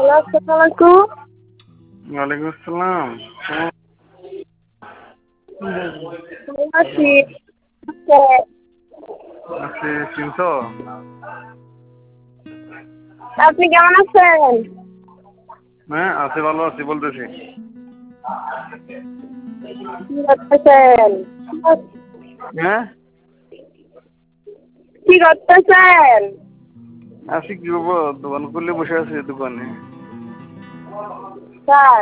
আসসালামু আলাইকুম। ওয়ালাইকুম আসসালাম। কেমন আছি? আছি, চিনছো? আপনি কেমন আছেন? হ্যাঁ, আছি, ভালো আছি বলতেছি। কি করতেছেন? হ্যাঁ, কি করতেছেন? আছি কি করবো, দোকান খুললে বসে আছি দোকানে। স্যার